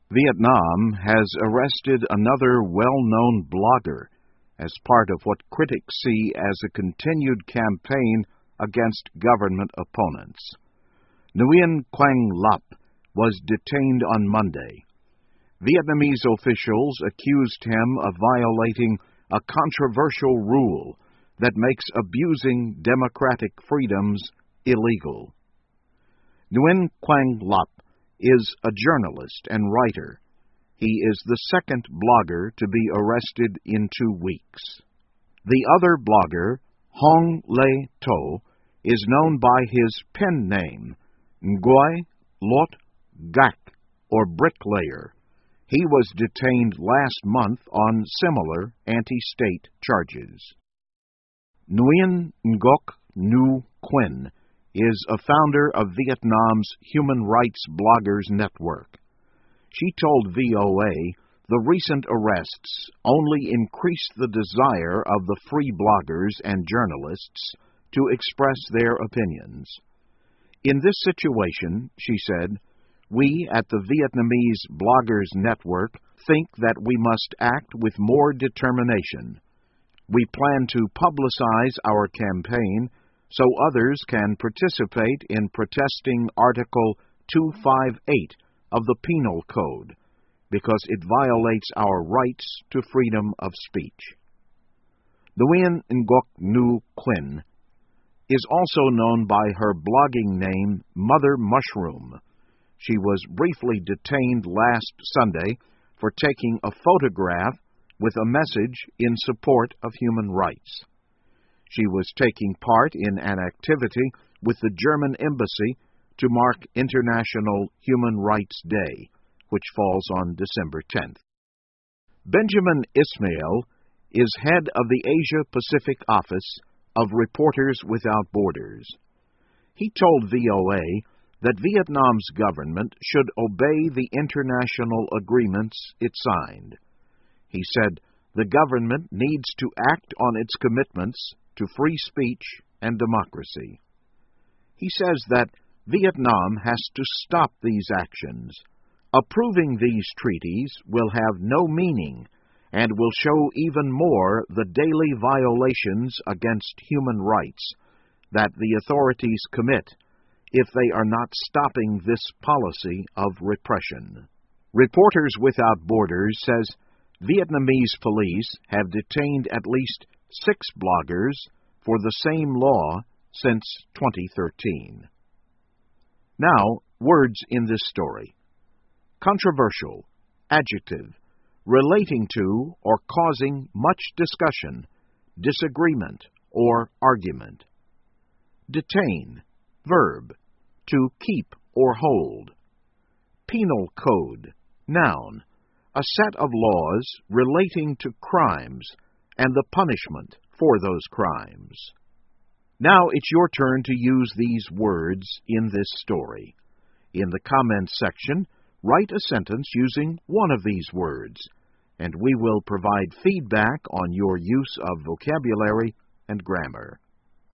Vietnam has arrested another well-known blogger as part of what critics see as a continued campaign against government opponents. Nguyen Quang Lap was detained on Monday. Vietnamese officials accused him of violating a controversial rule that makes abusing democratic freedoms illegal. Nguyen Quang Lap is a journalist and writer. He is the second blogger to be arrested in 2 weeks. The other blogger, Hong Lê To, is known by his pen name, Nguyen Lot Gak, or Bricklayer. He was detained last month on similar anti-state charges. Nguyen Ngoc Nhu Quinn is a founder of Vietnam's Human Rights Bloggers Network. She told VOA the recent arrests only increased the desire of the free bloggers and journalists to express their opinions. In this situation, she said, we at the Vietnamese Bloggers Network think that we must act with more determination. We plan to publicize our campaign so others can participate in protesting Article 258 of the Penal Code, because it violates our rights to freedom of speech. Nguyen Ngoc Nhu Quinn is also known by her blogging name Mother Mushroom. She was briefly detained last Sunday for taking a photograph with a message in support of human rights. She was taking part in an activity with the German embassy to mark International Human Rights Day, which falls on December 10th. Benjamin Ismail is head of the Asia-Pacific office of Reporters Without Borders. He told VOA that Vietnam's government should obey the international agreements it signed. He said the government needs to act on its commitments to free speech and democracy. He says that Vietnam has to stop these actions. Approving these treaties will have no meaning and will show even more the daily violations against human rights that the authorities commit if they are not stopping this policy of repression. Reporters Without Borders says Vietnamese police have detained at least 6 bloggers for the same law since 2013. Now, words in this story. Controversial, adjective, relating to or causing much discussion, disagreement, or argument. Detain, verb, to keep or hold. Penal code, noun, a set of laws relating to crimes and the punishment for those crimes. Now it's your turn to use these words in this story. In the comments section, write a sentence using one of these words, and we will provide feedback on your use of vocabulary and grammar.